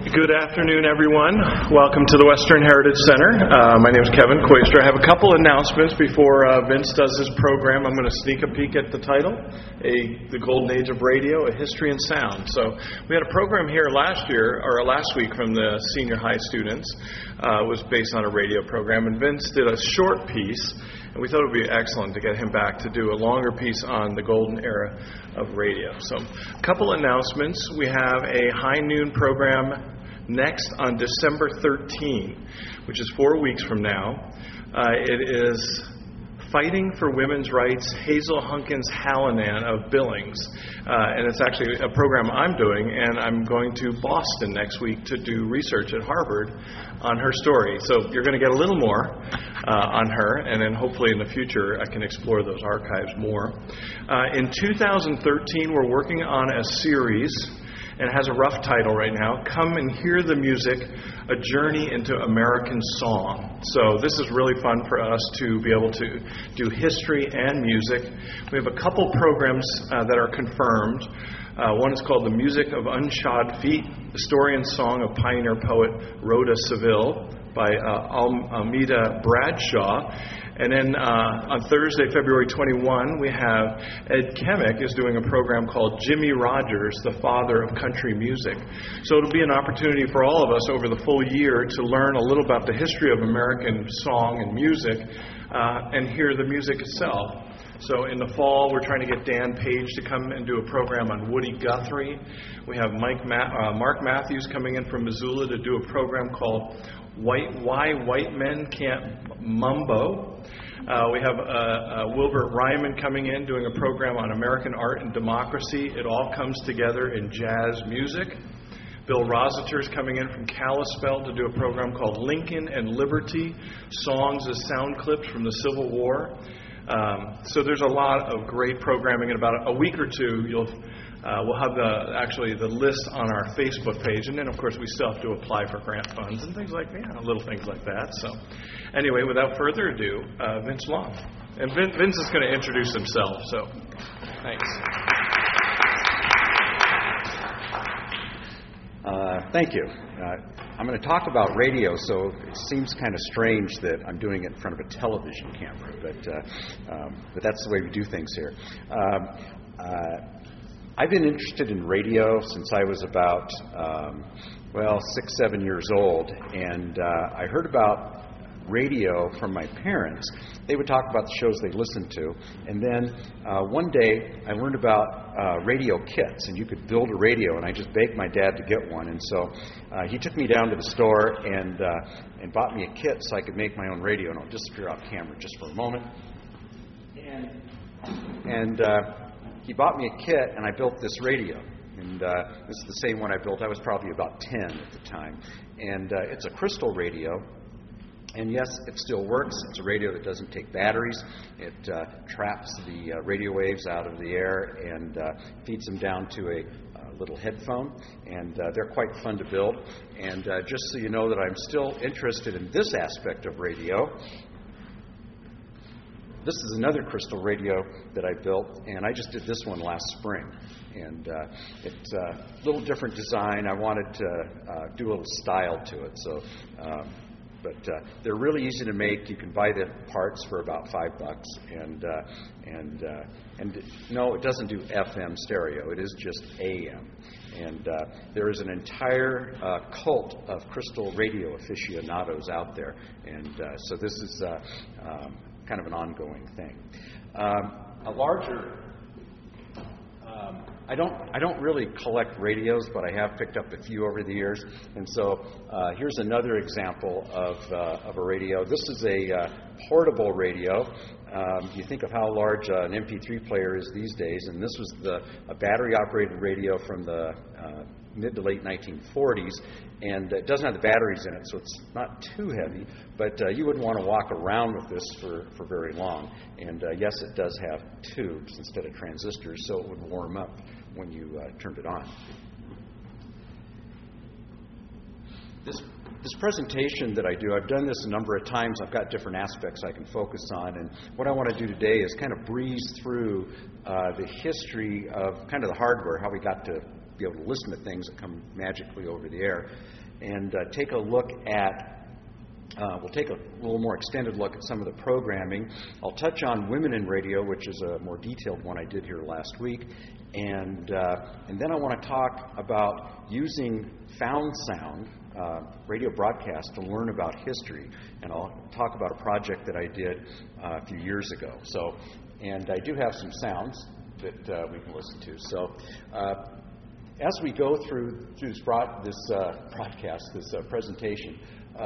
Good afternoon, everyone. Welcome to the Western Heritage Center. My name is Kevin Koister. I have a couple announcements before Vince does his program. I'm going to sneak a peek at the title, The Golden Age of Radio, A History and Sound. So we had a program here last week from the senior high students. It was based on a radio program, and Vince did a short piece, and we thought it would be excellent to get him back to do a longer piece on the golden era of radio. So a couple announcements. We have a high noon program next on December 13, which is 4 weeks from now. It is Fighting for Women's Rights, Hazel Hunkins Hallinan of Billings. And it's actually a program I'm doing, and I'm going to Boston next week to do research at Harvard on her story. So you're going to get a little more on her, and then hopefully in the future I can explore those archives more. In 2013, we're working on a series, and it has a rough title right now, Come and Hear the Music, A Journey into American Song. So this is really fun for us to be able to do history and music. We have a couple programs that are confirmed. One is called The Music of Unshod Feet, the story and song of pioneer poet Rhoda Seville by Almeda Bradshaw. And then on Thursday, February 21, we have Ed Kemick is doing a program called Jimmy Rogers, the Father of Country Music. So it'll be an opportunity for all of us over the full year to learn a little about the history of American song and music and hear the music itself. So in the fall, we're trying to get Dan Page to come and do a program on Woody Guthrie. We have Mark Matthews coming in from Missoula to do a program called Why White Men Can't Mumbo. We have Wilbert Ryman coming in doing a program on American art and democracy. It all comes together in jazz music. Bill Rossiter's coming in from Kalispell to do a program called Lincoln and Liberty, Songs as Sound Clips from the Civil War. So there's a lot of great programming. In about a week or two, we'll have the list on our Facebook page, and then of course we still have to apply for grant funds and things like that, little things like that. So anyway, without further ado, Vince Long, and Vince is going to introduce himself. So thanks. Thank you. I'm going to talk about radio, so it seems kind of strange that I'm doing it in front of a television camera, but that's the way we do things here. I've been interested in radio since I was about, 6-7 years old, and I heard about radio from my parents. They would talk about the shows they listened to, and then one day I learned about radio kits, and you could build a radio, and I just begged my dad to get one, and so he took me down to the store and bought me a kit so I could make my own radio, and I'll disappear off camera just for a moment. And he bought me a kit, and I built this radio. And this is the same one I built. I was probably about 10 at the time. And it's a crystal radio. And yes, it still works. It's a radio that doesn't take batteries. It traps the radio waves out of the air and feeds them down to a little headphone. And they're quite fun to build. And just so you know that I'm still interested in this aspect of radio, this is another crystal radio that I built, and I just did this one last spring. And it's a little different design. I wanted to do a little style to it. So, but they're really easy to make. You can buy the parts for about $5, and no, it doesn't do FM stereo. It is just AM. And there is an entire cult of crystal radio aficionados out there, and so this is kind of an ongoing thing. A larger, I don't really collect radios, but I have picked up a few over the years. And so here's another example of a radio. This is a portable radio. You think of how large an MP3 player is these days, and this was a battery-operated radio from the mid to late 1940s, and it doesn't have the batteries in it, so it's not too heavy, but you wouldn't want to walk around with this for very long. And yes, it does have tubes instead of transistors, so it would warm up when you turned it on. This presentation that I do, I've done this a number of times. I've got different aspects I can focus on, and what I want to do today is kind of breeze through the history of kind of the hardware, how we got to be able to listen to things that come magically over the air, and take a look at we'll take a little more extended look at some of the programming. I'll touch on Women in Radio, which is a more detailed one I did here last week. And then I want to talk about using found sound, radio broadcast, to learn about history. And I'll talk about a project that I did a few years ago. And I do have some sounds that we can listen to. So as we go through this broadcast, this presentation,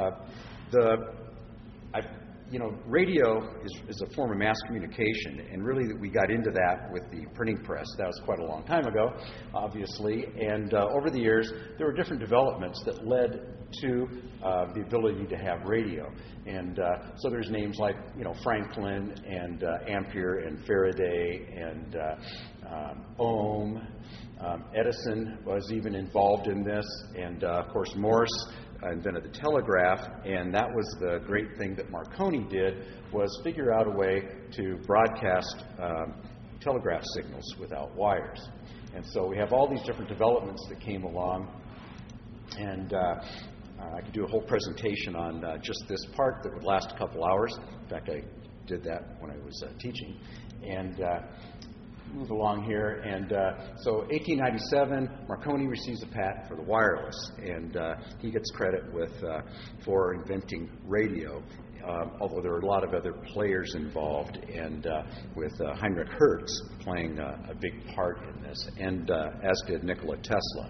radio is a form of mass communication, and really we got into that with the printing press. That was quite a long time ago, obviously, and over the years there were different developments that led to the ability to have radio. And so there's names like Franklin and Ampere and Faraday and Ohm. Edison was even involved in this, and of course Morse invented the telegraph, and that was the great thing that Marconi did, was figure out a way to broadcast telegraph signals without wires. And so we have all these different developments that came along, and I could do a whole presentation on just this part that would last a couple hours. In fact, I did that when I was teaching. And move along here, and so 1897, Marconi receives a patent for the wireless, and he gets credit for inventing radio, although there are a lot of other players involved, and with Heinrich Hertz playing a big part in this, and as did Nikola Tesla.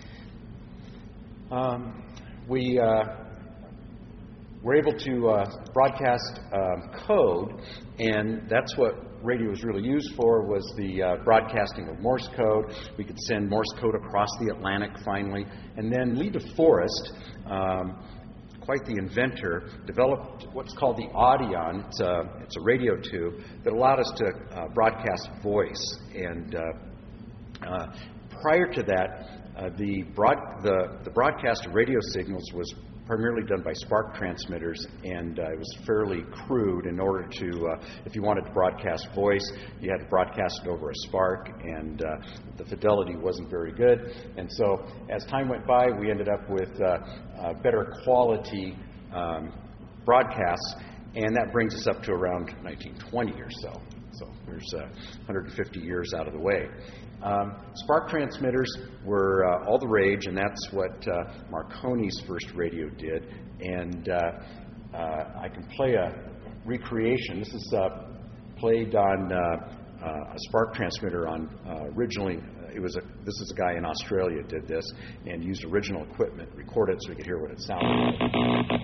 We were able to broadcast code, and that's what radio was really used for, was the broadcasting of Morse code. We could send Morse code across the Atlantic finally. And then Lee DeForest, quite the inventor, developed what's called the Audion. It's a radio tube that allowed us to broadcast voice. And prior to that, the broadcast of radio signals was primarily done by spark transmitters, and it was fairly crude. In order to, if you wanted to broadcast voice, you had to broadcast it over a spark, and the fidelity wasn't very good. And so as time went by, we ended up with better quality broadcasts, and that brings us up to around 1920 or so. So there's 150 years out of the way. Spark transmitters were all the rage, and that's what Marconi's first radio did. And I can play a recreation. This is played on a spark transmitter on originally. This is a guy in Australia did this and used original equipment, recorded it so we could hear what it sounded like.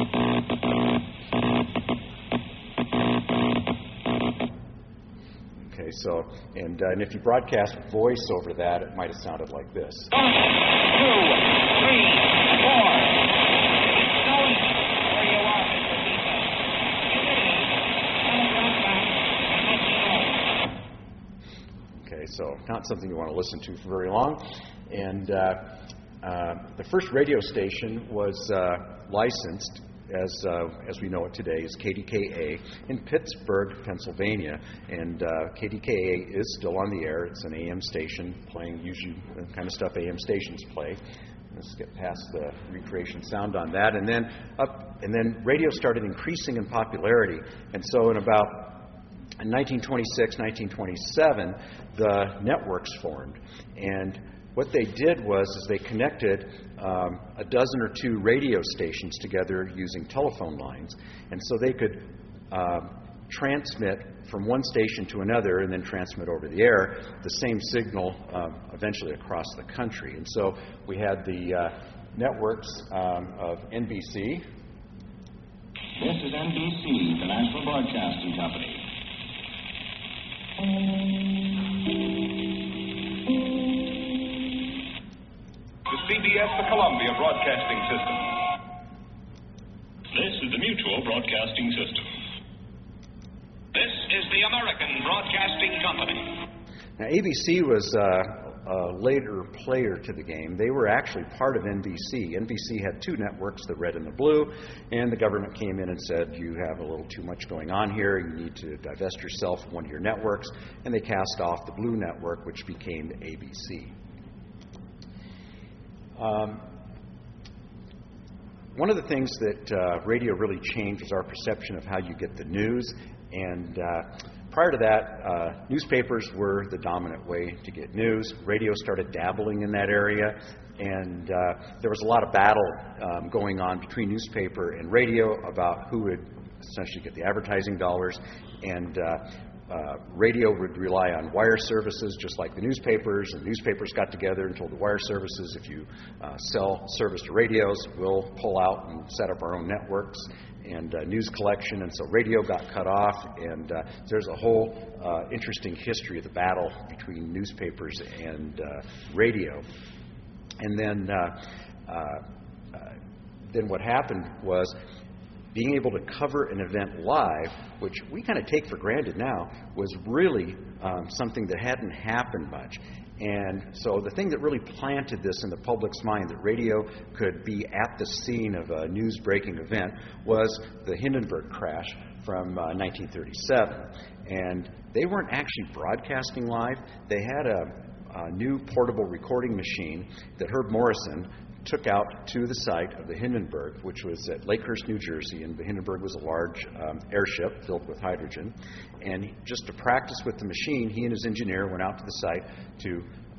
Okay, so, and if you broadcast voice over that, it might have sounded like this. 1, 2, 3, 4. Okay, so not something you want to listen to for very long. And the first radio station was licensed, as we know it today, is KDKA in Pittsburgh, Pennsylvania. And KDKA is still on the air. It's an AM station playing usually the kind of stuff AM stations play. Let's get past the recreation sound on that. And then radio started increasing in popularity. And so in 1926, 1927, the networks formed. And what they did was they connected a dozen or two radio stations together using telephone lines. And so they could transmit from one station to another and then transmit over the air the same signal eventually across the country. And so we had the networks of NBC. This is NBC, the National Broadcasting Company. The CBS, the Columbia Broadcasting System. This is the Mutual Broadcasting System. This is the American Broadcasting Company. Now, ABC was a later player to the game. They were actually part of NBC. NBC had two networks, the red and the blue, and the government came in and said, you have a little too much going on here. You need to divest yourself of one of your networks. And they cast off the blue network, which became ABC. One of the things that radio really changed was our perception of how you get the news. And prior to that, newspapers were the dominant way to get news. Radio started dabbling in that area. And there was a lot of battle going on between newspaper and radio about who would essentially get the advertising dollars. And radio would rely on wire services just like the newspapers, and the newspapers got together and told the wire services, if you sell service to radios, we'll pull out and set up our own networks and news collection. And so radio got cut off, and there's a whole interesting history of the battle between newspapers and radio. And then what happened was, being able to cover an event live, which we kind of take for granted now, was really something that hadn't happened much. And so the thing that really planted this in the public's mind, that radio could be at the scene of a news-breaking event, was the Hindenburg crash from 1937. And they weren't actually broadcasting live. They had a new portable recording machine that Herb Morrison took out to the site of the Hindenburg, which was at Lakehurst, New Jersey, and the Hindenburg was a large airship filled with hydrogen. And just to practice with the machine, he and his engineer went out to the site to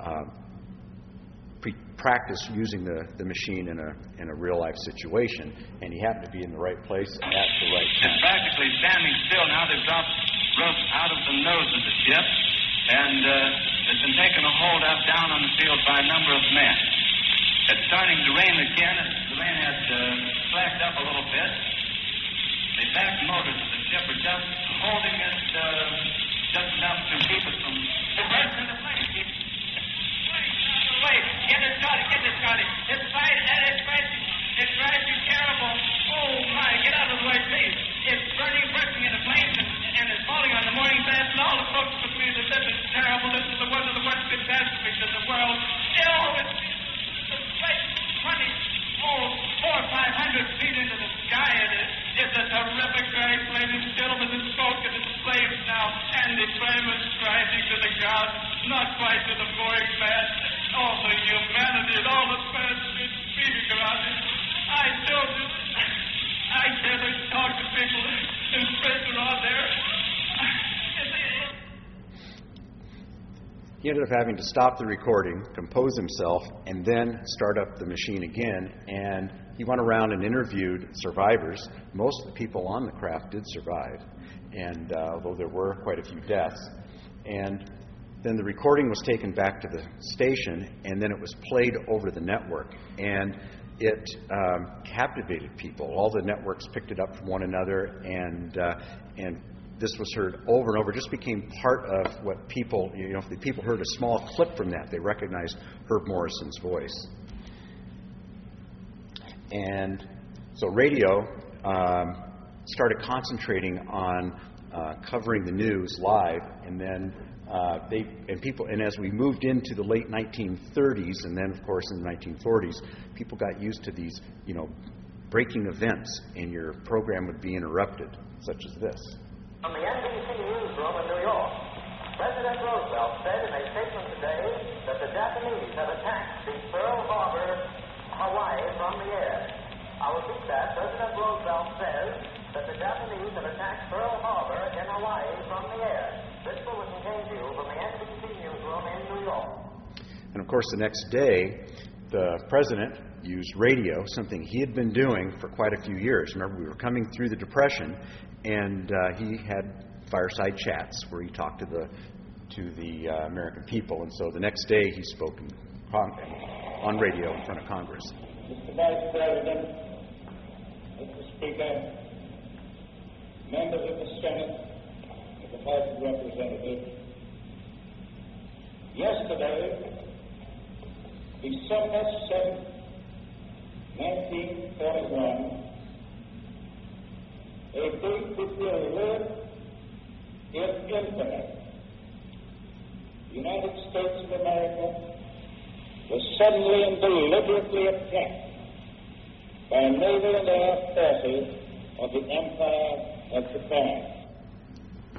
practice using the machine in a real-life situation, and he happened to be in the right place at the right time. It's practically standing still now. They've dropped rope out of the nose of the ship, and it's been taken a hold of down on the field by a number of men. It's starting to rain again. The rain has slacked up a little bit. The back motors of the ship are just holding it just enough to keep it from bursting the plane. Wait, get it started. It's fighting, it's crashing. It's crashing terrible. Oh, my, get out of the way, please. It's bursting into flames, and it's falling on the morning fast, and all the folks with me that this is terrible. This is one of the worst catastrophes in the world. Oh, it's 400 or 500 feet into the sky. It's a terrific crash, ladies and gentlemen. It's smoke and it's flames now, and the flame is rising to the ground, not quite to the boring mast. All the humanity and all the fans is beating around it. I told you, I can't talk to people in prison around there. He ended up having to stop the recording, compose himself, and then start up the machine again. And he went around and interviewed survivors. Most of the people on the craft did survive, and although there were quite a few deaths. And then the recording was taken back to the station, and then it was played over the network. And it captivated people. All the networks picked it up from one another, and this was heard over and over. It just became part of what people, if the people heard a small clip from that, they recognized Herb Morrison's voice. And so radio started concentrating on covering the news live, and then and as we moved into the late 1930s, and then of course in the 1940s, people got used to these, breaking events, and your program would be interrupted, such as this. From the NBC newsroom in New York, President Roosevelt said in a statement today that the Japanese have attacked the Pearl Harbor, Hawaii, from the air. I will repeat that. President Roosevelt says that the Japanese have attacked Pearl Harbor in Hawaii from the air. This bulletin came to you from the NBC newsroom in New York. And of course, the next day, the president used radio, something he had been doing for quite a few years. Remember, we were coming through the Depression, and he had fireside chats where he talked to the American people. And so the next day, he spoke on radio in front of Congress. Mr. Vice President, Mr. Speaker, members of the Senate, of the House of Representatives, yesterday, December 7th, 1941, a date which will live in infamy. The United States of America was suddenly and deliberately attacked by naval and air forces of the Empire of Japan.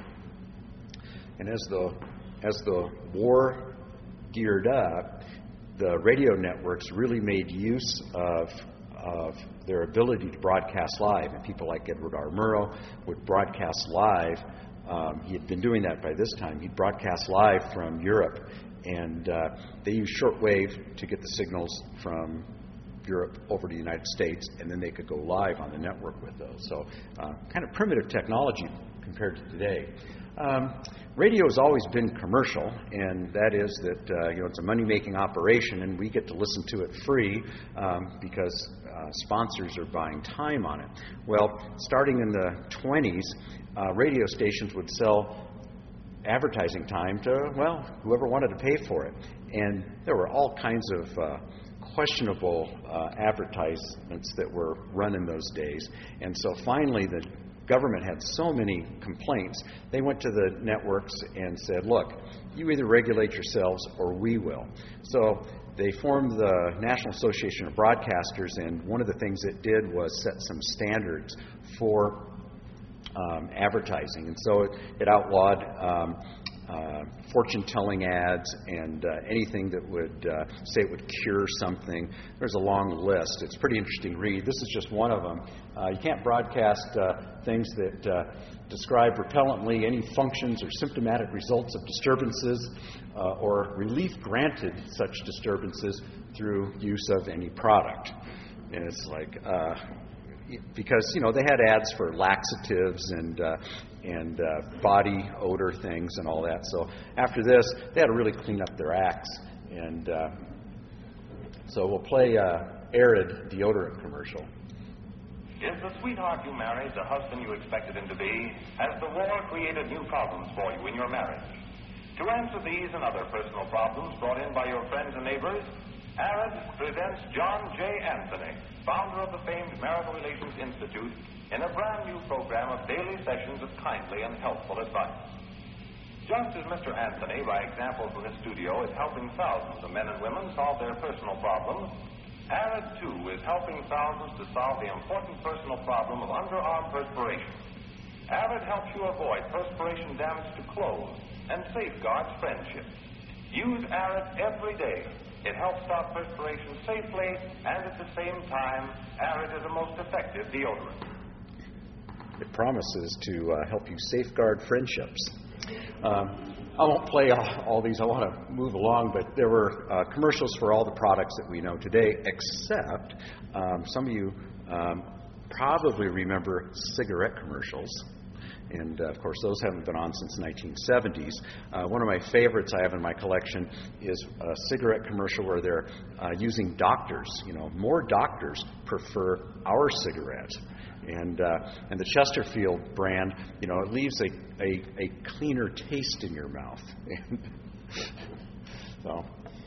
And as the war geared up, the radio networks really made use of their ability to broadcast live. And people like Edward R. Murrow would broadcast live. He had been doing that by this time. He'd broadcast live from Europe, and they used shortwave to get the signals from Europe over to the United States, and then they could go live on the network with those. So kind of primitive technology compared to today. Radio has always been commercial, and that is that it's a money-making operation, and we get to listen to it free because sponsors are buying time on it. Well, starting in the 20s, radio stations would sell advertising time to, whoever wanted to pay for it. And there were all kinds of questionable advertisements that were run in those days. And so finally, the government had so many complaints, they went to the networks and said, look, you either regulate yourselves or we will. So they formed the National Association of Broadcasters, and one of the things it did was set some standards for advertising. And so it outlawed fortune-telling ads and anything that would say it would cure something. There's a long list. It's a pretty interesting read. This is just one of them. You can't broadcast things that describe repellently any functions or symptomatic results of disturbances or relief granted such disturbances through use of any product. And it's like, because, they had ads for laxatives and body odor things and all that. So after this, they had to really clean up their acts. And so we'll play Arid deodorant commercial. Is the sweetheart you married the husband you expected him to be? Has the war created new problems for you in your marriage? To answer these and other personal problems brought in by your friends and neighbors, Arid presents John J. Anthony, founder of the famed Marital Relations Institute, in a brand new program of daily sessions of kindly and helpful advice. Just as Mr. Anthony, by example from his studio, is helping thousands of men and women solve their personal problems, Arid, too, is helping thousands to solve the important personal problem of underarm perspiration. Arid helps you avoid perspiration damage to clothes and safeguards friendship. Use Arid every day. It helps stop perspiration safely, and at the same time, Arid is the most effective deodorant. It promises to help you safeguard friendships. I won't play all these. I want to move along, but there were commercials for all the products that we know today, except some of you probably remember cigarette commercials. And, of course, those haven't been on since the 1970s. One of my favorites I have in my collection is a cigarette commercial where they're using doctors. More doctors prefer our cigarette. And the Chesterfield brand, it leaves a cleaner taste in your mouth. So,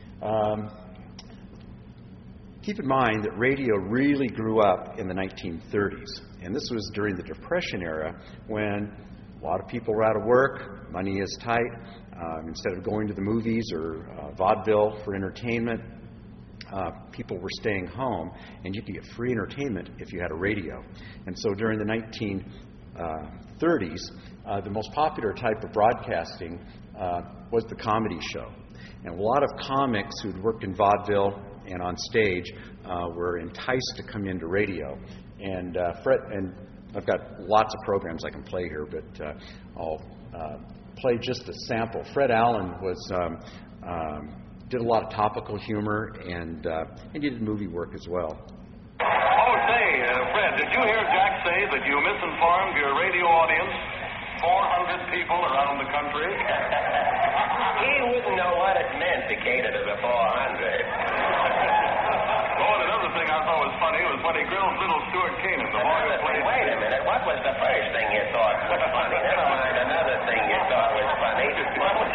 keep in mind that radio really grew up in the 1930s. And this was during the Depression era when a lot of people were out of work, money is tight. Instead of going to the movies or vaudeville for entertainment, people were staying home, and you could get free entertainment if you had a radio. And so during the 1930s, the most popular type of broadcasting was the comedy show. And a lot of comics who'd worked in vaudeville and on stage were enticed to come into radio. And I've got lots of programs I can play here, but I'll play just a sample. Fred Allen did a lot of topical humor, and he did movie work as well. Oh, say, Fred, did you hear Jack say that you misinformed your radio audience, 400 people around the country? He wouldn't know what it meant to cater to the 400. Oh, and another thing I thought was funny was when he grilled little Stuart Cannon, the boy who played... Wait a minute, what was the first thing you thought was funny? Never mind another thing you thought was funny. What was...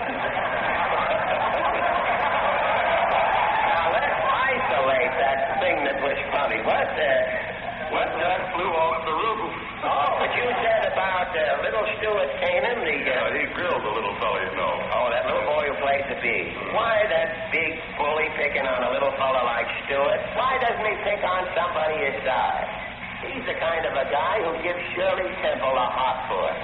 Now, let's isolate that thing that was funny. What Jack flew off the roof. Oh, but you said about little Stuart Cannon, the... He grilled the little fellow, Oh, that little boy who played the bee. Why that big bully picking on a little fellow like Stuart? Why doesn't he pick on somebody his size? He's the kind of a guy who gives Shirley Temple a hot foot.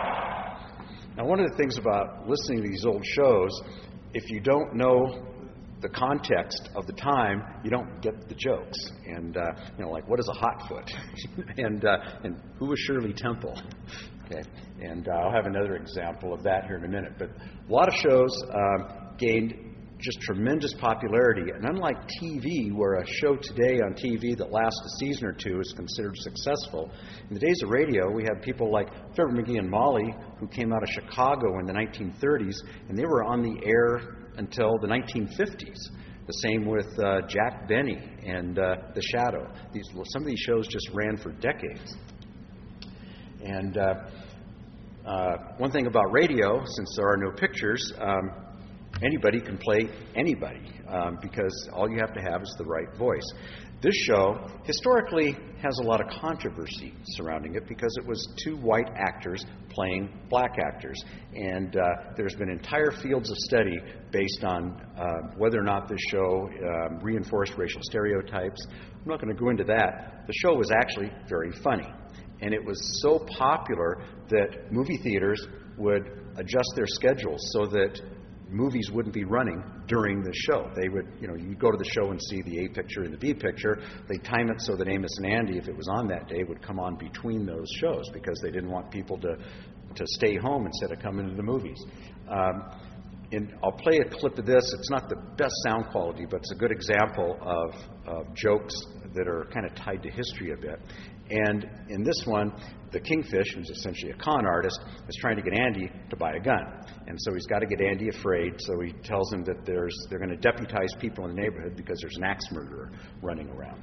Now, one of the things about listening to these old shows, if you don't know the context of the time, you don't get the jokes. And, like, what is a hotfoot? and who is Shirley Temple? Okay. And I'll have another example of that here in a minute. But a lot of shows gained just tremendous popularity. And unlike TV, where a show today on TV that lasts a season or two is considered successful, in the days of radio, we had people like Fibber McGee and Molly, who came out of Chicago in the 1930s, and they were on the air until the 1950s. The same with Jack Benny and The Shadow. Some of these shows just ran for decades. And one thing about radio, since there are no pictures, anybody can play anybody because all you have to have is the right voice. This show historically has a lot of controversy surrounding it because it was two white actors playing black actors. And there's been entire fields of study based on whether or not this show reinforced racial stereotypes. I'm not going to go into that. The show was actually very funny. And it was so popular that movie theaters would adjust their schedules so that movies wouldn't be running during the show. They would, you'd go to the show and see the A picture and the B picture. They'd time it so that Amos and Andy, if it was on that day, would come on between those shows because they didn't want people to stay home instead of coming to the movies. And I'll play a clip of this. It's not the best sound quality, but it's a good example of jokes that are kind of tied to history a bit. And in this one, the Kingfish, who's essentially a con artist, is trying to get Andy to buy a gun. And so he's got to get Andy afraid, so he tells him that they're going to deputize people in the neighborhood because there's an axe murderer running around.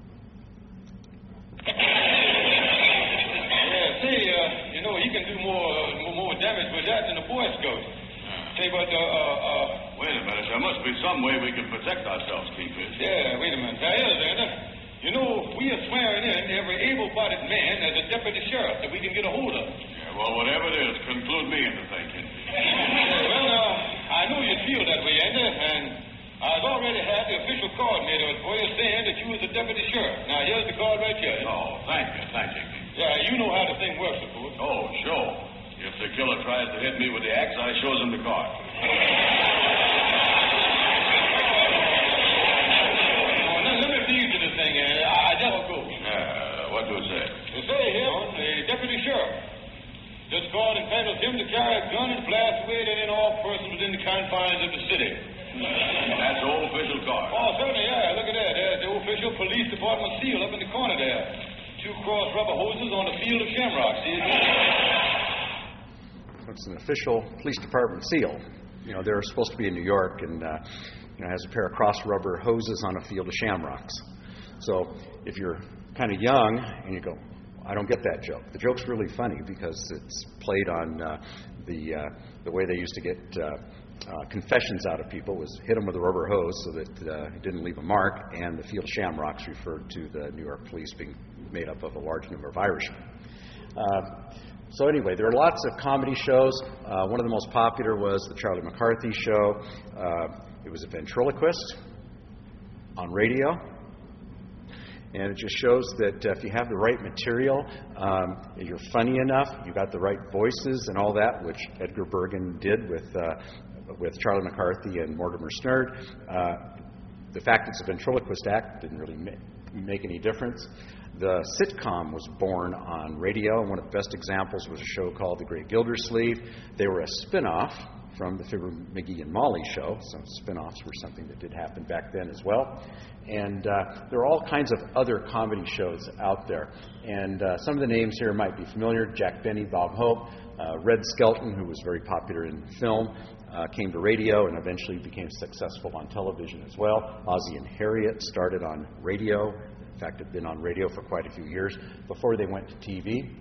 You can do more damage with that than a Boy Scout. Say, but, wait a minute. There must be some way we can protect ourselves, Kingfish. Yeah, wait a minute. There is, ain't there? We are swearing in every able-bodied man as a deputy sheriff that we can get a hold of. Yeah, well, whatever it is, conclude me into thinking. Well, I know you feel that way, ain't there? And I've already had the official card made out for you saying that you was a deputy sheriff. Now, here's the card right here. Oh, thank you. Yeah, you know how the thing works, of course. Oh, sure. If the killer tries to hit me with the axe, I shows him the card. Let me read you the thing. I just go. What do it say? It say here on the deputy sheriff. This card entitles him to carry a gun and blast away at any and all persons within the confines of the city. That's the official card. Oh, certainly, yeah. Look at that. There's the official police department seal up in the corner there. 2 cross rubber hoses on the field of shamrock. See it? It's an official police department seal. They're supposed to be in New York and has a pair of cross rubber hoses on a field of shamrocks. So if you're kind of young and you go, I don't get that joke. The joke's really funny because it's played on the way they used to get confessions out of people was hit them with a rubber hose so that it didn't leave a mark, and the field of shamrocks referred to the New York police being made up of a large number of Irishmen. So anyway, there are lots of comedy shows. One of the most popular was the Charlie McCarthy Show. It was a ventriloquist on radio. And it just shows that if you have the right material, you're funny enough, you got the right voices and all that, which Edgar Bergen did with Charlie McCarthy and Mortimer Snerd. The fact it's a ventriloquist act didn't really make any difference. The sitcom was born on radio, and one of the best examples was a show called The Great Gildersleeve. They were a spin-off from the Fibber McGee and Molly show, so spin-offs were something that did happen back then as well. And there are all kinds of other comedy shows out there. And some of the names here might be familiar. Jack Benny, Bob Hope, Red Skelton, who was very popular in film, came to radio and eventually became successful on television as well. Ozzie and Harriet started on radio. In fact, had been on radio for quite a few years before they went to TV.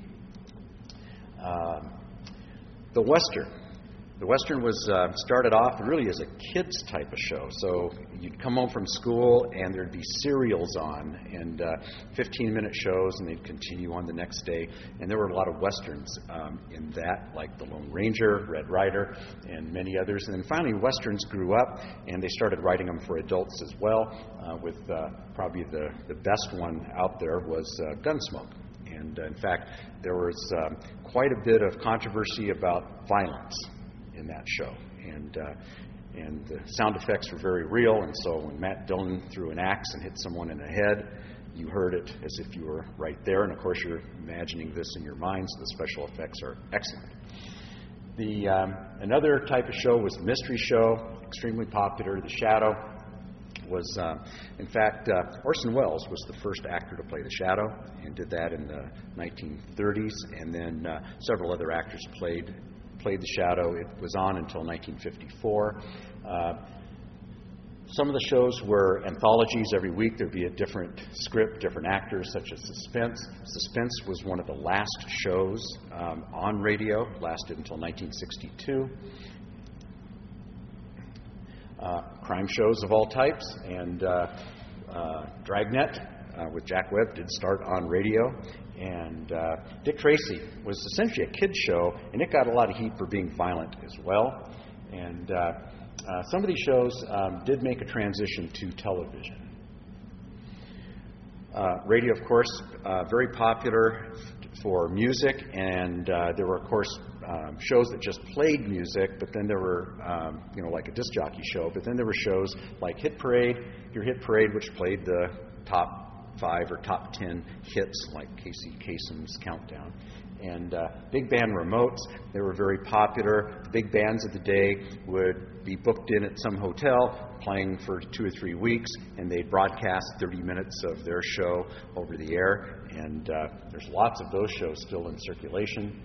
The Western. The Western was started off really as a kids type of show. So you'd come home from school and there'd be serials on and 15-minute shows, and they'd continue on the next day. And there were a lot of Westerns in that, like The Lone Ranger, Red Ryder, and many others. And then finally, Westerns grew up, and they started writing them for adults as well, with probably the best one out there was Gunsmoke. And in fact, there was quite a bit of controversy about violence in that show, and and the sound effects were very real, and so when Matt Dillon threw an axe and hit someone in the head, you heard it as if you were right there, and of course you're imagining this in your mind, so the special effects are excellent. Another type of show was the mystery show, extremely popular. The Shadow was, in fact, Orson Welles was the first actor to play the Shadow and did that in the 1930s, and then several other actors played the Shadow. It was on until 1954. Some of the shows were anthologies. Every week there'd be a different script, different actors, such as Suspense. Suspense was one of the last shows on radio, lasted until 1962. Crime shows of all types, and Dragnet with Jack Webb did start on radio. And Dick Tracy was essentially a kid's show, and it got a lot of heat for being violent as well. And some of these shows did make a transition to television. Radio, of course, very popular for music, and there were, of course, shows that just played music, but then there were, like a disc jockey show, but then there were shows like Hit Parade, Your Hit Parade, which played the top 5 or top 10 hits, like Casey Kasem's Countdown. And big band remotes, they were very popular. The big bands of the day would be booked in at some hotel, playing for 2 or 3 weeks, and they'd broadcast 30 minutes of their show over the air. And there's lots of those shows still in circulation.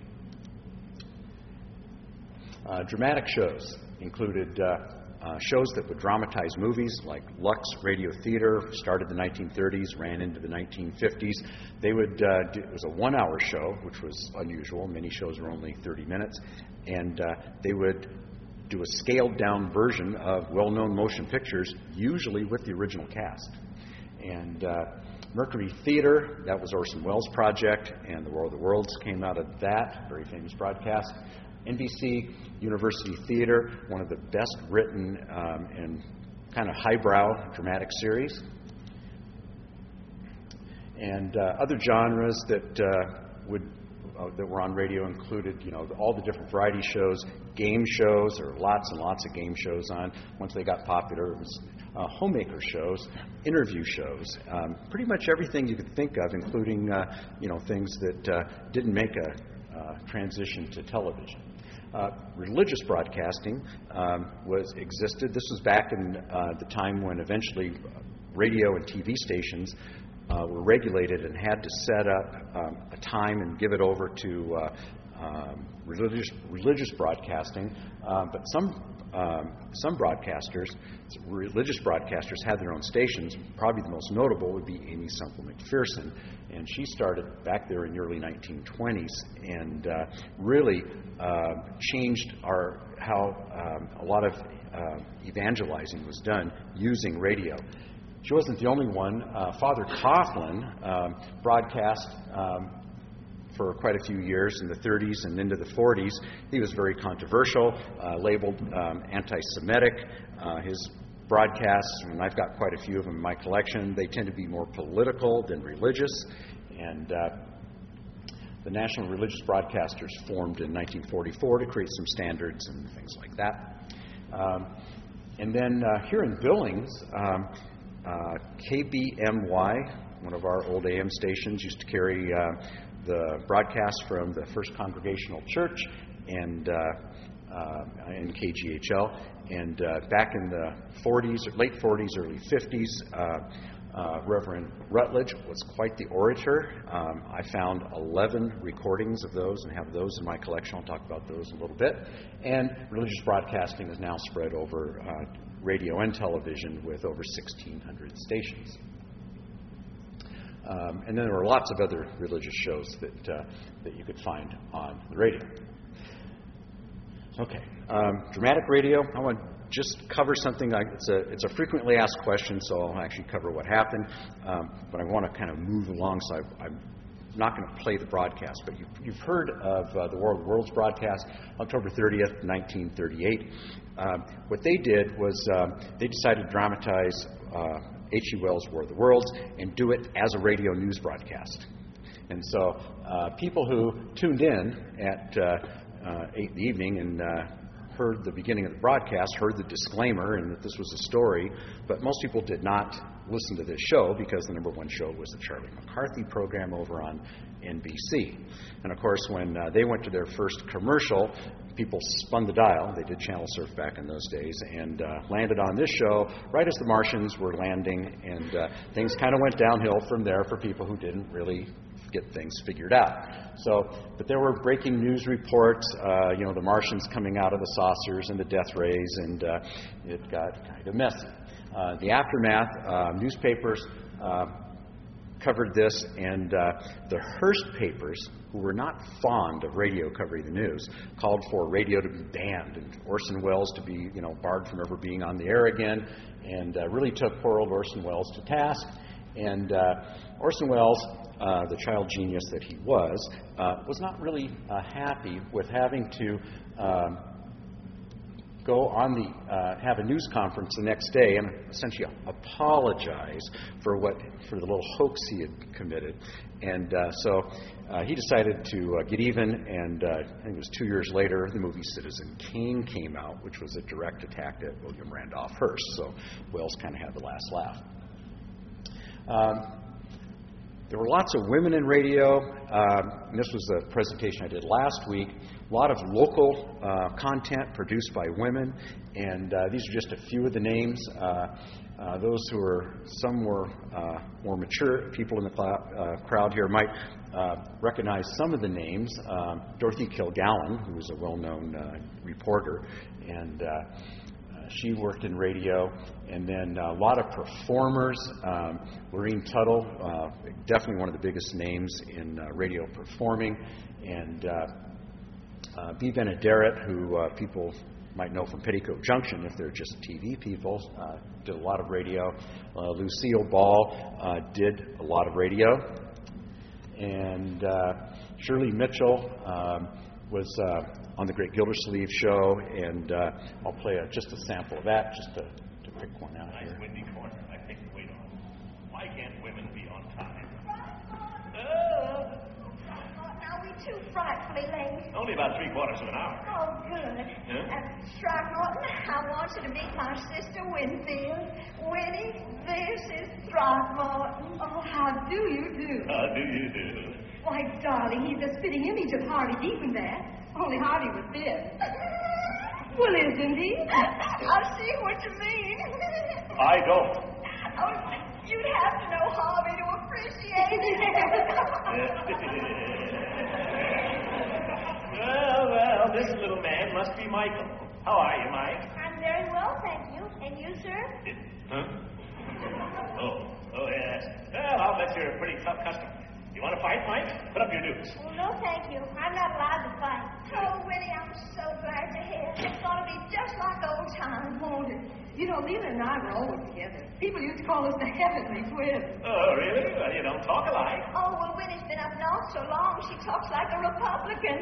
Dramatic shows included shows that would dramatize movies, like Lux Radio Theater, started in the 1930s, ran into the 1950s. They would it was a 1-hour show, which was unusual. Many shows were only 30 minutes. And they would do a scaled-down version of well-known motion pictures, usually with the original cast. And Mercury Theater, that was Orson Welles' project, and The War of the Worlds came out of that, very famous broadcast. NBC University Theater, one of the best written and kind of highbrow dramatic series. And other genres that were on radio included, all the different variety shows, game shows. There were lots and lots of game shows on. Once they got popular, it was homemaker shows, interview shows, pretty much everything you could think of, including things that didn't make a transition to television. Religious broadcasting existed. This was back in the time when eventually radio and TV stations were regulated and had to set up a time and give it over to religious broadcasting. But some broadcasters, religious broadcasters, had their own stations. Probably the most notable would be Amy Semple McPherson, and she started back there in the early 1920s and really changed how a lot of evangelizing was done using radio. She wasn't the only one. Father Coughlin broadcast for quite a few years in the 30s and into the 40s. He was very controversial, labeled anti-Semitic. His broadcasts, and I've got quite a few of them in my collection, they tend to be more political than religious. And the National Religious Broadcasters formed in 1944 to create some standards and things like that. And then here in Billings, KBMY, one of our old AM stations, used to carry the broadcast from the First Congregational Church and KGHL. And back in the 40s, late 40s, early 50s, Reverend Rutledge was quite the orator. I found 11 recordings of those and have those in my collection. I'll talk about those in a little bit. And religious broadcasting is now spread over radio and television with over 1,600 stations. And then there were lots of other religious shows that you could find on the radio. Okay, dramatic radio. I want to just cover something. It's a frequently asked question, so I'll actually cover what happened. But I want to kind of move along, so I'm not going to play the broadcast. But you've heard of the War of the Worlds broadcast, October 30th, 1938. What they did was they decided to dramatize H.G. Wells' War of the Worlds and do it as a radio news broadcast. And so people who tuned in at 8 in the evening and heard the beginning of the broadcast, heard the disclaimer and that this was a story, but most people did not listen to this show because the number one show was the Charlie McCarthy program over on NBC. And of course, when they went to their first commercial, people spun the dial. They did channel surf back in those days and landed on this show right as the Martians were landing, and things kind of went downhill from there for people who didn't really get things figured out. So, but there were breaking news reports, the Martians coming out of the saucers and the death rays, and it got kind of messy. The aftermath, newspapers covered this, and the Hearst papers, who were not fond of radio covering the news, called for radio to be banned and Orson Welles to be, barred from ever being on the air again, and really took poor old Orson Welles to task. And Orson Welles, the child genius that he was not really happy with having to go on have a news conference the next day and essentially apologize for the little hoax he had committed. And so he decided to get even, and I think it was 2 years later, the movie Citizen Kane came out, which was a direct attack at William Randolph Hearst. So Welles kind of had the last laugh. There were lots of women in radio. And this was a presentation I did last week. A lot of local content produced by women, and these are just a few of the names. Those who are some were more mature people in the crowd here might recognize some of the names. Dorothy Kilgallen, who was a well-known reporter, and she worked in radio. And then a lot of performers. Lorene Tuttle, definitely one of the biggest names in radio performing. And Bea Benaderet, who people might know from Petticoat Junction if they're just TV people, did a lot of radio. Lucille Ball did a lot of radio. And Shirley Mitchell was on the Great Gildersleeve Show, and I'll play just a sample of that, just to pick one out here. Nice windy corner. I think the weight on. Why can't women be on time? Are we too frightfully late? Only about 3/4 of an hour. Oh, good. Huh? Throckmorton, I want you to meet my sister Winfield. Winnie, this is Throckmorton. Oh, how do you do? How do you do? Why, darling, he's a spitting image of Harvey Deacon there. Only Harvey was thin. Well, isn't he? I see what you mean. I don't. Oh, you'd have to know Harvey to appreciate it. Well, this little man must be Michael. How are you, Mike? I'm very well, thank you. And you, sir? Huh? Oh, yes. Well, I'll bet you're a pretty tough customer. You want to fight, Mike? Put up your dukes. Well, no, thank you. I'm not allowed to fight. Oh, Winnie, I'm so glad to hear. It's going to be just like old times, won't it? Leland and I were always together. People used to call us the Heavenly Twins. Oh, really? Well, you don't talk alike. Oh, well, Winnie's been up north so long, she talks like a Republican.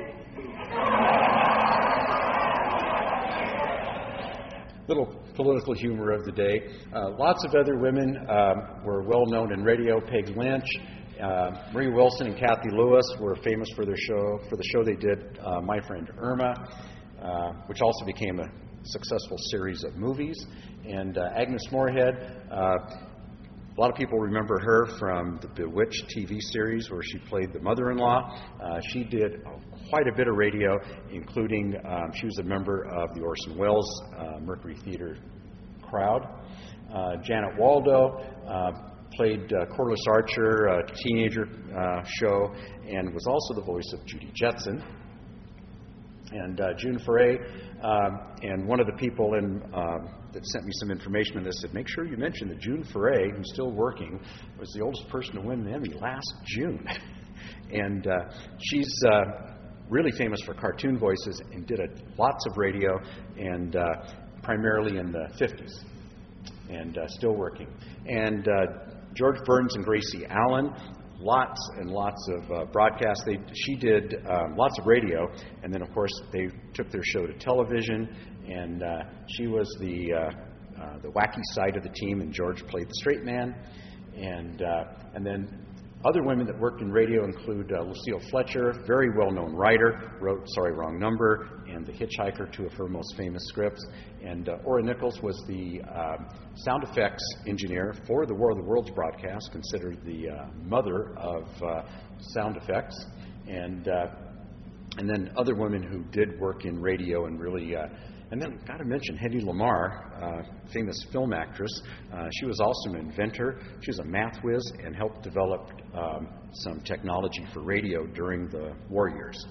Little political humor of the day. Lots of other women were well known in radio. Peg Lynch, Marie Wilson, and Kathy Lewis were famous for their show. For the show they did, My Friend Irma, which also became a successful series of movies. And Agnes Moorehead, a lot of people remember her from the Bewitched TV series where she played the mother-in-law. She did quite a bit of radio, including she was a member of the Orson Welles Mercury Theater crowd. Janet Waldo played Corliss Archer, a teenager show, and was also the voice of Judy Jetson. And June Foray, and one of the people that sent me some information on this said, make sure you mention that June Foray, who's still working, was the oldest person to win an Emmy last June. And she's really famous for cartoon voices and did lots of radio, and primarily in the 50s, and still working. And George Burns and Gracie Allen, lots and lots of broadcasts. She did lots of radio, and then, of course, they took their show to television, and she was the wacky side of the team, and George played the straight man. And then Other women that worked in radio include Lucille Fletcher, very well-known writer, wrote Sorry, Wrong Number and The Hitchhiker, two of her most famous scripts. And Ora Nichols was the sound effects engineer for the War of the Worlds broadcast, considered the mother of sound effects. And then other women who did work in radio and really... and then, got to mention Hedy Lamarr, famous film actress. She was also an inventor. She was a math whiz and helped develop some technology for radio during the war years.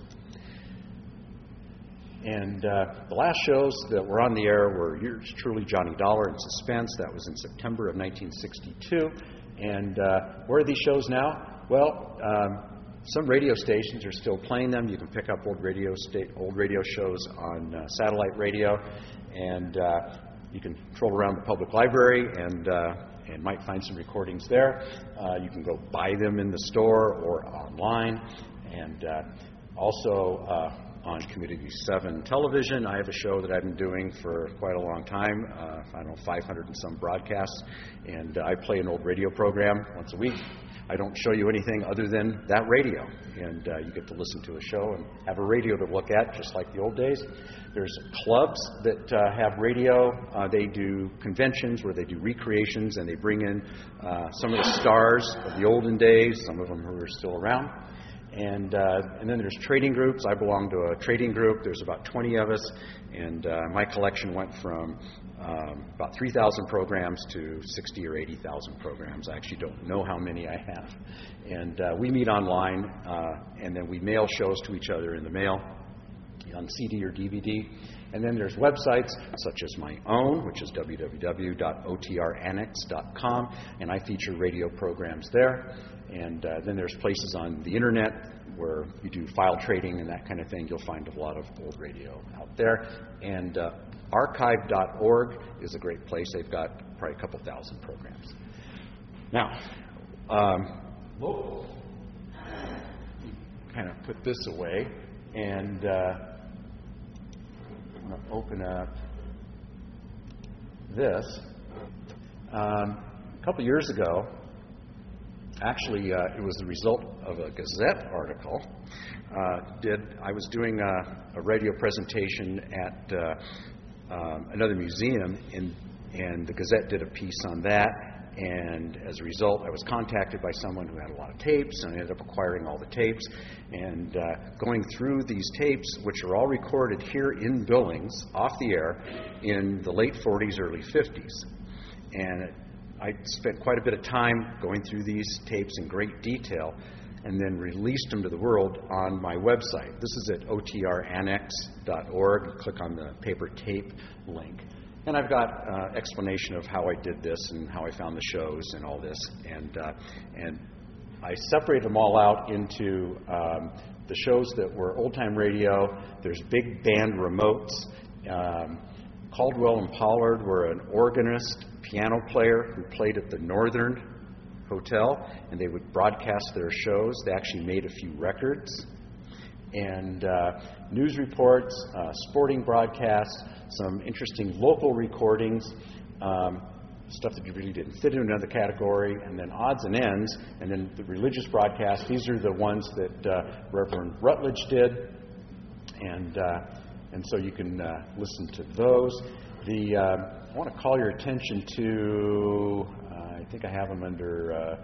And the last shows that were on the air were yours truly, Johnny Dollar and Suspense. That was in September of 1962. And where are these shows now? Well, some radio stations are still playing them. You can pick up old radio shows on satellite radio, and you can troll around the public library and might find some recordings there. You can go buy them in the store or online, and also on Community 7 television. I have a show that I've been doing for quite a long time, 500 and some broadcasts, and I play an old radio program once a week. I don't show you anything other than that radio, and you get to listen to a show and have a radio to look at, just like the old days. There's clubs that have radio. They do conventions where they do recreations, and they bring in some of the stars of the olden days, some of them who are still around. And then there's trading groups. I belong to a trading group. There's about 20 of us, and my collection went from about 3,000 programs to 60 or 80,000 programs. I actually don't know how many I have. And we meet online, and then we mail shows to each other in the mail on CD or DVD. And then there's websites such as my own, which is www.otrannex.com, and I feature radio programs there. And then there's places on the internet where you do file trading and that kind of thing. You'll find a lot of old radio out there. And archive.org is a great place. They've got probably a couple thousand programs. Now, local. Kind of put this away, and I'm going to open up this. A couple years ago, actually, it was the result of a Gazette article. I was doing a radio presentation at another museum, and the Gazette did a piece on that. And as a result, I was contacted by someone who had a lot of tapes, and I ended up acquiring all the tapes and going through these tapes, which are all recorded here in Billings, off the air, in the late 40s, early 50s. And I spent quite a bit of time going through these tapes in great detail and then released them to the world on my website. This is at otrannex.org. Click on the paper tape link. And I've got explanation of how I did this and how I found the shows and all this. And I separated them all out into the shows that were old-time radio. There's big band remotes. Caldwell and Pollard were an organist, piano player who played at the Northern Hotel, and they would broadcast their shows. They actually made a few records. And news reports, sporting broadcasts, some interesting local recordings, stuff that really didn't fit in another category, and then odds and ends, and then the religious broadcasts. These are the ones that Reverend Rutledge did, and so you can listen to those. I want to call your attention to, I think I have them under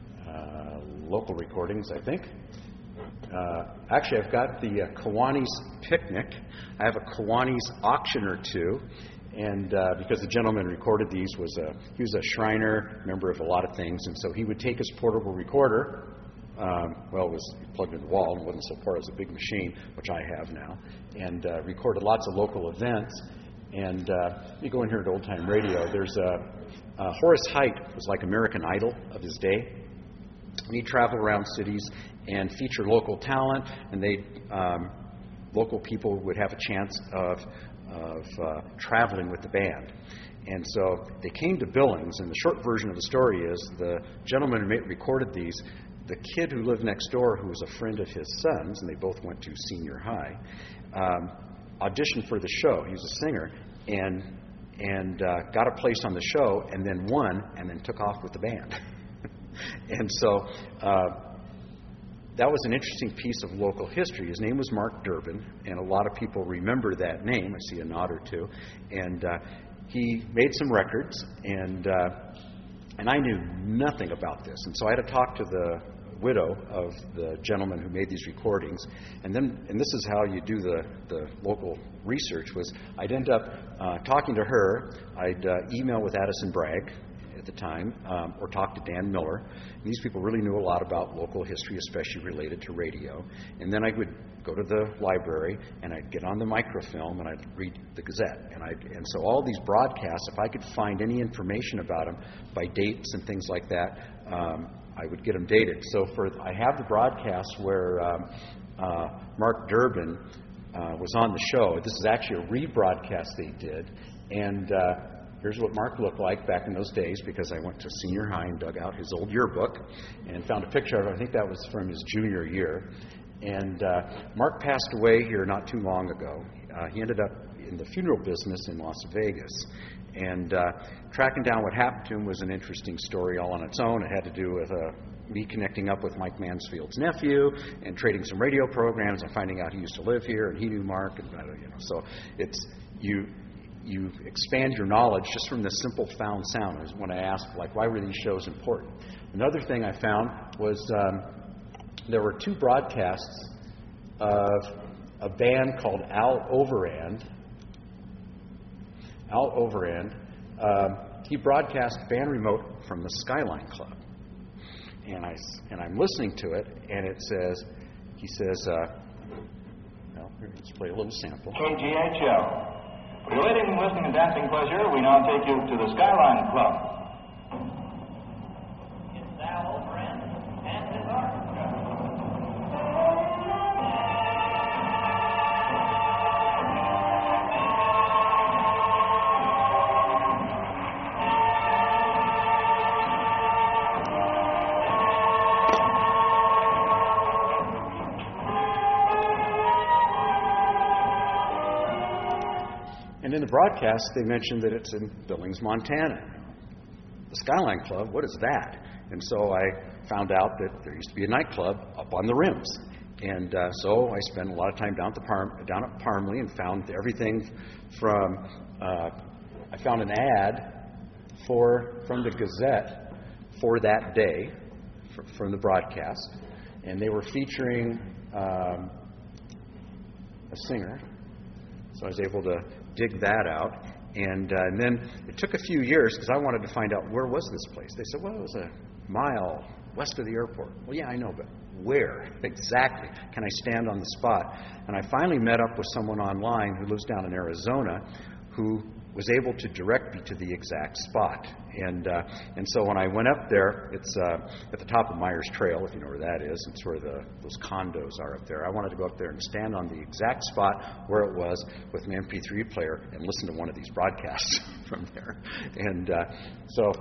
local recordings, I think. Actually, I've got the Kiwanis Picnic. I have a Kiwanis auction or two, and because the gentleman who recorded these he was a Shriner, member of a lot of things, and so he would take his portable recorder. It was plugged in the wall and wasn't so far as a big machine, which I have now, and recorded lots of local events. And you go in here at Old Time Radio. There's Horace Heidt was like American Idol of his day. And he'd travel around cities and feature local talent, and local people would have a chance of traveling with the band. And so they came to Billings, and the short version of the story is the gentleman who recorded these, the kid who lived next door, who was a friend of his son's, and they both went to senior high, auditioned for the show. He was a singer, and got a place on the show, and then won, and then took off with the band. And so that was an interesting piece of local history. His name was Mark Durbin, and a lot of people remember that name. I see a nod or two. And he made some records, and I knew nothing about this. And so I had to talk to the widow of the gentleman who made these recordings. And this is how you do the local research, was I'd end up talking to her. I'd email with Addison Bragg at the time, or talk to Dan Miller. And these people really knew a lot about local history, especially related to radio. And then I would go to the library, and I'd get on the microfilm, and I'd read the Gazette. And so all these broadcasts, if I could find any information about them by dates and things like that, I would get them dated. So I have the broadcast where Mark Durbin was on the show. This is actually a rebroadcast they did. And here's what Mark looked like back in those days, because I went to senior high and dug out his old yearbook and found a picture of it. I think that was from his junior year. And Mark passed away here not too long ago. He ended up in the funeral business in Las Vegas. And tracking down what happened to him was an interesting story all on its own. It had to do with me connecting up with Mike Mansfield's nephew and trading some radio programs and finding out he used to live here and he knew Mark. And so it's you expand your knowledge just from this simple found sound. Is when I asked, like, why were these shows important? Another thing I found was there were two broadcasts of a band called Al Overend. Al Overend, he broadcast band remote from the Skyline Club. And I'm listening to it, and he says, let's play a little sample. KGHL. For your reading, listening, and dancing pleasure, we now take you to the Skyline Club. It's Al Overend and his orchestra. And in the broadcast, they mentioned that it's in Billings, Montana. The Skyline Club, what is that? And so I found out that there used to be a nightclub up on the rims. And so I spent a lot of time down at Parmley and found everything from, I found an ad from the Gazette for that day, from the broadcast. And they were featuring a singer. So I was able to dig that out. And then it took a few years because I wanted to find out, where was this place? They said, well, it was a mile west of the airport. Well, yeah, I know, but where exactly? Can I stand on the spot? And I finally met up with someone online who lives down in Arizona who was able to direct me to the exact spot. And so when I went up there, it's at the top of Myers Trail, if you know where that is. It's where those condos are up there. I wanted to go up there and stand on the exact spot where it was with an MP3 player and listen to one of these broadcasts from there. And so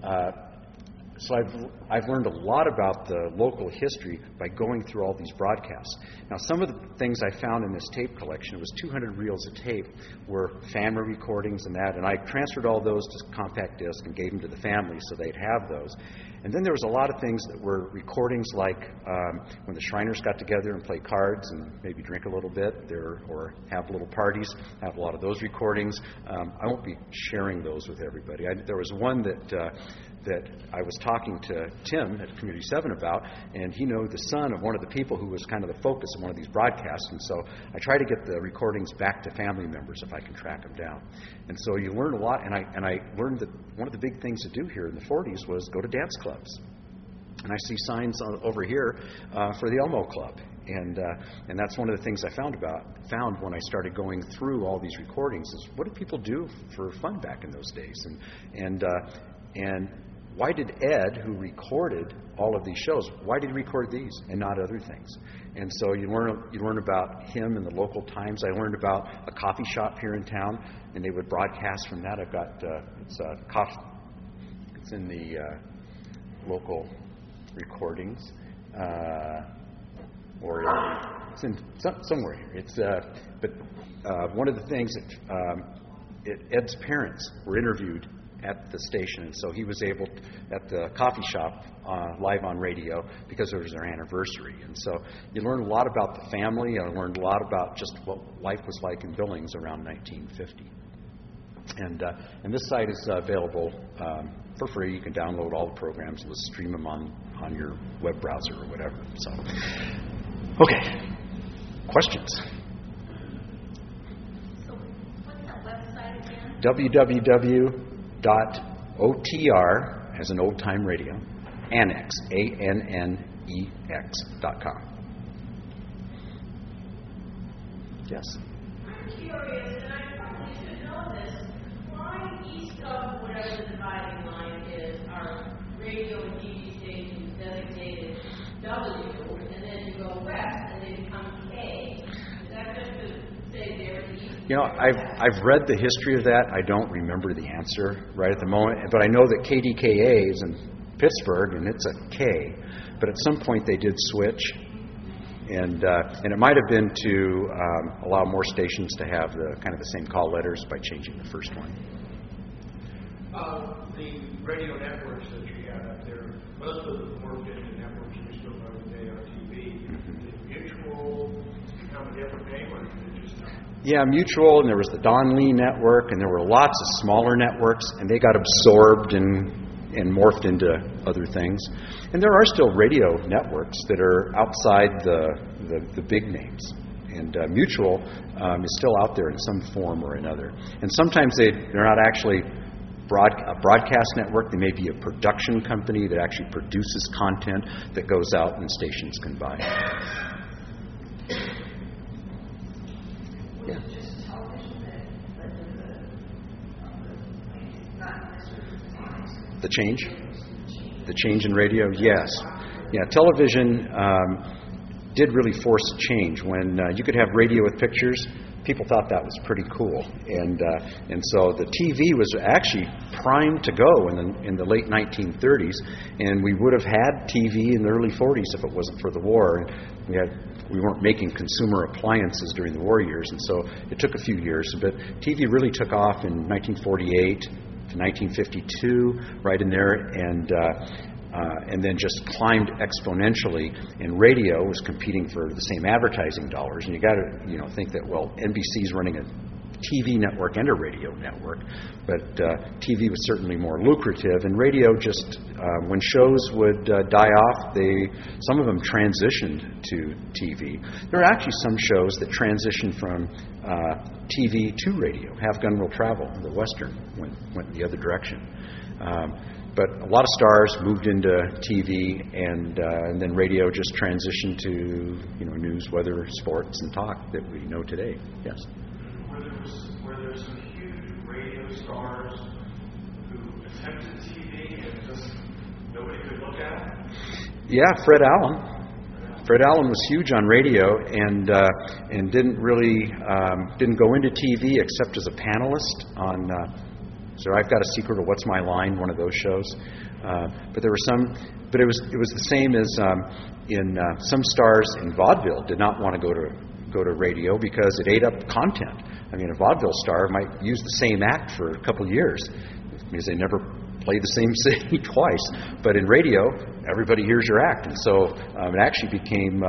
I've learned a lot about the local history by going through all these broadcasts. Now, some of the things I found in this tape collection, it was 200 reels of tape, were family recordings and that, and I transferred all those to compact disc and gave them to the family so they'd have those. And then there was a lot of things that were recordings like when the Shriners got together and played cards and maybe drink a little bit or have little parties. I have a lot of those recordings. I won't be sharing those with everybody. There was one that I was talking to Tim at Community 7 about, and he knew the son of one of the people who was kind of the focus of one of these broadcasts, and so I try to get the recordings back to family members if I can track them down. And so you learn a lot, and I learned that one of the big things to do here in the 40s was go to dance clubs. And I see signs over here for the Elmo Club. And that's one of the things I found when I started going through all these recordings is, what did people do for fun back in those days? And why did Ed, who recorded all of these shows, why did he record these and not other things? And so you learn about him in the local times. I learned about a coffee shop here in town, and they would broadcast from that. I've got it's in the local recordings, or it's in somewhere here. But one of the things that Ed's parents were interviewed at the station. And so he was able, at the coffee shop, live on radio because it was their anniversary. And so you learn a lot about the family. I learned a lot about just what life was like in Billings around 1950. And this site is available for free. You can download all the programs and stream them on your web browser or whatever. So, okay, questions? So what's that website again? www.otr, as an old time radio, annex, ANNEX.com. Yes? I'm curious, and I probably should know this, why east of whatever the dividing line is are radio and TV stations designated W, and then you go west and they become K? Is that just to say they're east? You know, I've read the history of that. I don't remember the answer right at the moment, but I know that KDKA is in Pittsburgh, and it's a K. But at some point they did switch, and it might have been to allow more stations to have the kind of the same call letters by changing the first one. The radio networks that you have up there, most of them work in the networks we still know today on TV. Did Mutual become a different name, or did it just not? Yeah, Mutual, and there was the Don Lee network, and there were lots of smaller networks, and they got absorbed and morphed into other things. And there are still radio networks that are outside the big names. And Mutual is still out there in some form or another. And sometimes they're not actually a broadcast network. They may be a production company that actually produces content that goes out and stations can buy. Yeah. The change in radio, yes. Yeah, television did really force a change. When you could have radio with pictures, people thought that was pretty cool, and so the TV was actually primed to go in the late 1930s, and we would have had TV in the early 40s if it wasn't for the war. And we weren't making consumer appliances during the war years, and so it took a few years. But TV really took off in 1948. To 1952, right in there, and then just climbed exponentially. And radio was competing for the same advertising dollars. And you got to think that NBC's running a TV network and a radio network, but TV was certainly more lucrative. And radio just when shows would die off, some of them transitioned to TV. There are actually some shows that transitioned from TV to radio. Have Gun Will Travel, the Western, went the other direction. But a lot of stars moved into TV, and then radio just transitioned to news, weather, sports, and talk that we know today. Yes. Were there some huge radio stars who attempted TV and just nobody could look at? Yeah, Fred Allen. Fred Allen was huge on radio and didn't go into TV except as a panelist on. So I've Got a Secret or What's My Line, one of those shows. But there were some. But it was the same as in some stars in vaudeville did not want to go to radio because it ate up content. I mean, a vaudeville star might use the same act for a couple of years because they never play the same city twice. But in radio, everybody hears your act, and so it actually became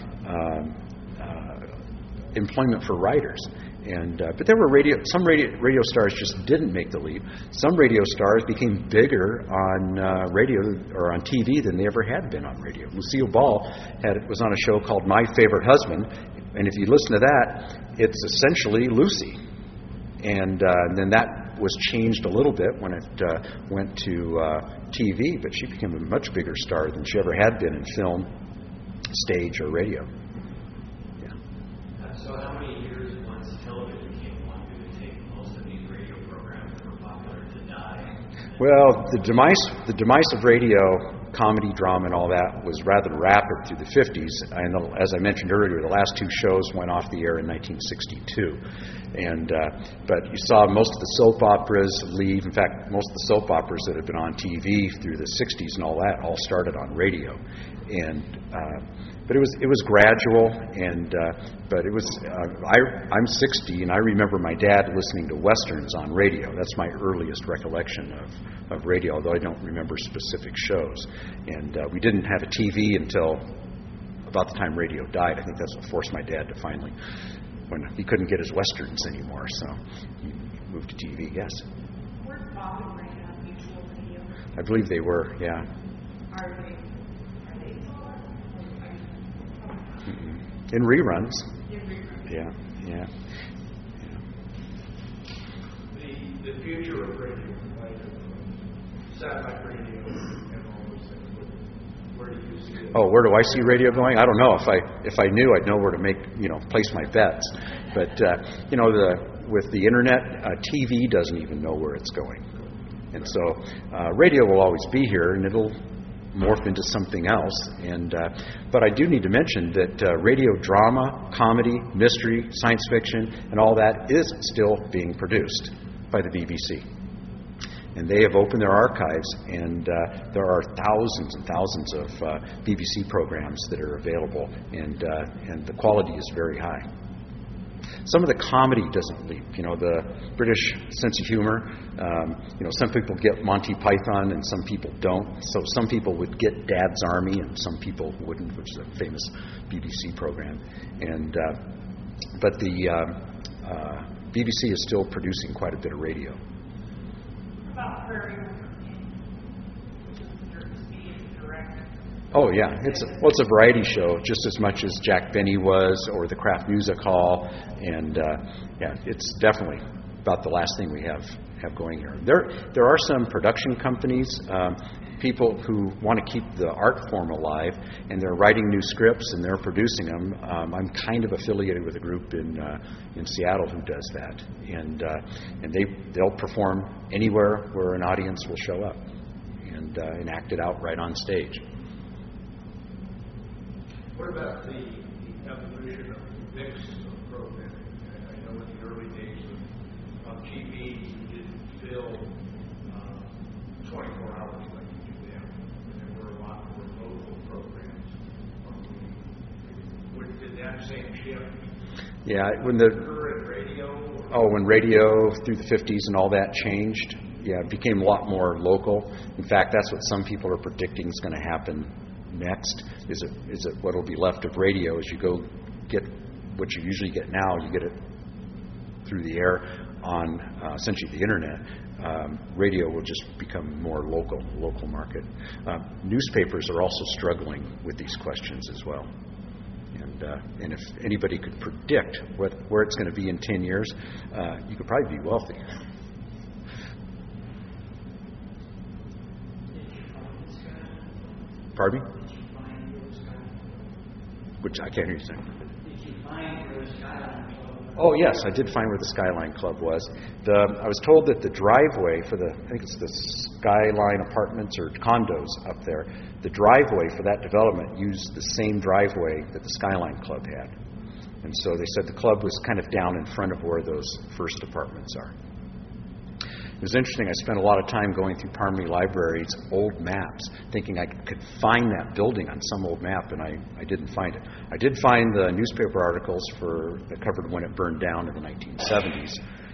employment for writers. But there were some radio stars just didn't make the leap. Some radio stars became bigger on radio or on TV than they ever had been on radio. Lucille Ball was on a show called My Favorite Husband, and if you listen to that, it's essentially Lucy. And then that was changed a little bit when it went to TV, but she became a much bigger star than she ever had been in film, stage, or radio. Yeah. So how many years once television came along did it take most of these radio programs that were popular to die? Well, the demise of radio, comedy, drama, and all that was rather rapid through the 50s. And as I mentioned earlier, the last two shows went off the air in 1962. But you saw most of the soap operas leave. In fact, most of the soap operas that had been on TV through the 60s and all that all started on radio. But it was gradual, and but it was. I'm 60, and I remember my dad listening to westerns on radio. That's my earliest recollection of radio, although I don't remember specific shows. And we didn't have a TV until about the time radio died. I think that's what forced my dad to finally, when he couldn't get his westerns anymore, so he moved to TV. Yes. Were Bob and Ray on Mutual Radio? I believe they were. Yeah. Are they in reruns. In reruns. Yeah. The future of radio, like satellite radio and all those things. Where do you see it? Oh, where do I see radio going? I don't know. If I knew, I'd know where to place my bets. But with the internet, TV doesn't even know where it's going, and so radio will always be here, and it'll morph into something else. And but I do need to mention that radio drama, comedy, mystery, science fiction, and all that is still being produced by the BBC. And they have opened their archives, and there are thousands and thousands of BBC programs that are available, and the quality is very high. Some of the comedy doesn't leap. The British sense of humor. Some people get Monty Python and some people don't. So some people would get Dad's Army and some people wouldn't, which is a famous BBC program. But the BBC is still producing quite a bit of radio. About Prairie director. Oh yeah, it's a variety show just as much as Jack Benny was, or the Kraft Music Hall, and it's definitely about the last thing we have going here. There are some production companies, people who want to keep the art form alive, and they're writing new scripts and they're producing them. I'm kind of affiliated with a group in Seattle who does that, and they'll perform anywhere where an audience will show up and act it out right on stage. What about the evolution of mix of programming? I know in the early days of TV, you didn't fill 24 hours like you do now. And there were a lot more local programs. Did that same shift? Yeah, when radio through the 50s and all that changed, it became a lot more local. In fact, that's what some people are predicting is going to happen next. Is it what will be left of radio as you go get what you usually get now? You get it through the air on essentially the internet. Radio will just become more local market. Newspapers are also struggling with these questions as well. And if anybody could predict where it's going to be in 10 years, you could probably be wealthy. Pardon me? Which I can't hear you saying. Did you find where the Skyline Club was? Oh yes, I did find where the Skyline Club was. I was told that the driveway for I think it's the Skyline Apartments or condos up there, the driveway for that development used the same driveway that the Skyline Club had. And so they said the club was kind of down in front of where those first apartments are. It was interesting. I spent a lot of time going through Parmley Library's old maps, thinking I could find that building on some old map, and I didn't find it. I did find the newspaper articles that covered when it burned down in the 1970s,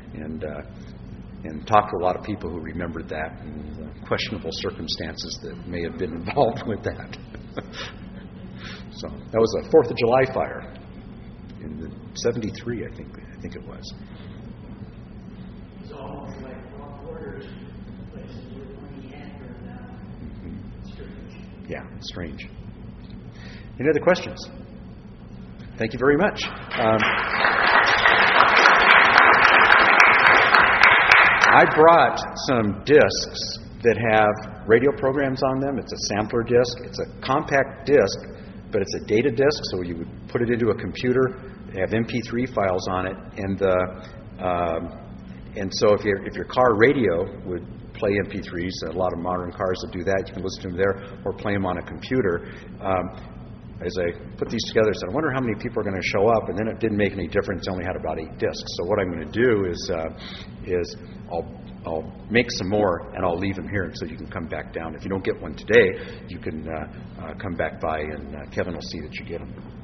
and talked to a lot of people who remembered that and the questionable circumstances that may have been involved with that. So that was a 4th of July fire in '73, I think it was. It's almost like Orders, places where money had burned down. Strange. Yeah, strange. Any other questions? Thank you very much. I brought some discs that have radio programs on them. It's a sampler disc. It's a compact disc, but it's a data disc, so you would put it into a computer, have MP3 files on it, and so if your car radio would play MP3s, a lot of modern cars that do that, you can listen to them there or play them on a computer. As I put these together, I said, I wonder how many people are going to show up, and then it didn't make any difference. I only had about 8 discs. So what I'm going to do is I'll I'll make some more, and I'll leave them here so you can come back down. If you don't get one today, you can come back by, and Kevin will see that you get them.